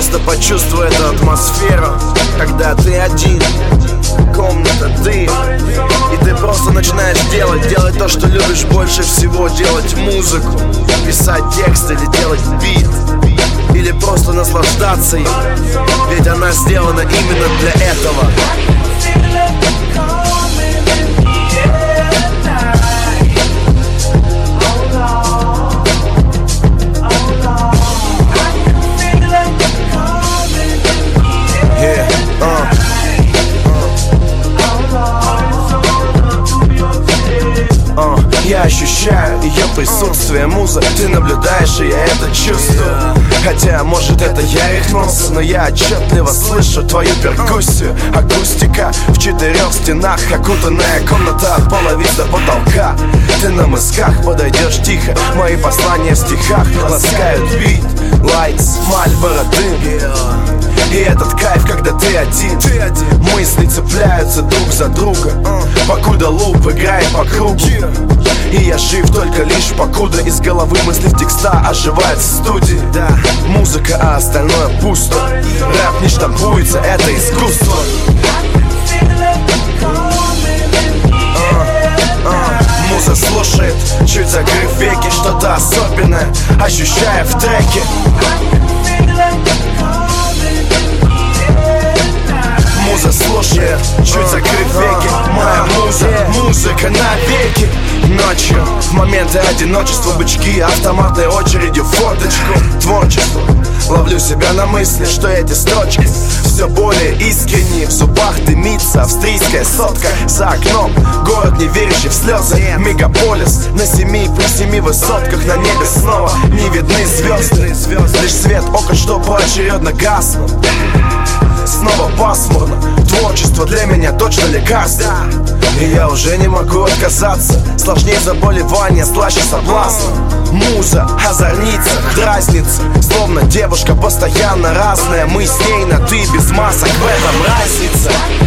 Просто почувствуй эту атмосферу, когда ты один, комната ты, и ты просто начинаешь делать то, что любишь больше всего. Делать музыку, писать текст или делать бит, или просто наслаждаться им, ведь она сделана именно для этого. Я ощущаю ее присутствие, муза. Ты наблюдаешь, и я это чувствую. Хотя, может, это я рехнулся, но я отчетливо слышу твою перкуссию. Акустика в 4 стенах, окутанная комната от пола вниз до потолка. Ты на мысках, подойдешь тихо, мои послания в стихах ласкают бит. Lights, Мальборо, дым. И этот кайф, когда ты один. Мысли цепляются друг за друга, покуда луп играет по кругу. И я жив только лишь покуда из головы мысли в текста оживают в студии. Музыка, а остальное пусто. Рэп не штампуется, это искусство. Муза слушает, чуть закрыв веки, что-то особенное ощущая в треке. Муза слушает, чуть закрыв веки. Моя муза, музыка навеки. Ночью, в моменты одиночества, бычки автоматной очередью, форточку. Творчество, ловлю себя на мысли, что эти строчки все более искренние. В зубах дымится австрийская сотка. За окном город, не верящий в слезы. Мегаполис на 7+7 высотках. На небе снова не видны звезды. Лишь свет окон, что поочередно гаснут. Снова пасмурно. Творчество для меня точно лекарство. И я уже не могу отказаться. Сложнее заболевания, слаще соблазна. Муза озорница, дразнится, словно девушка постоянно разная. Мы с ней на ты, без масок, в этом разница.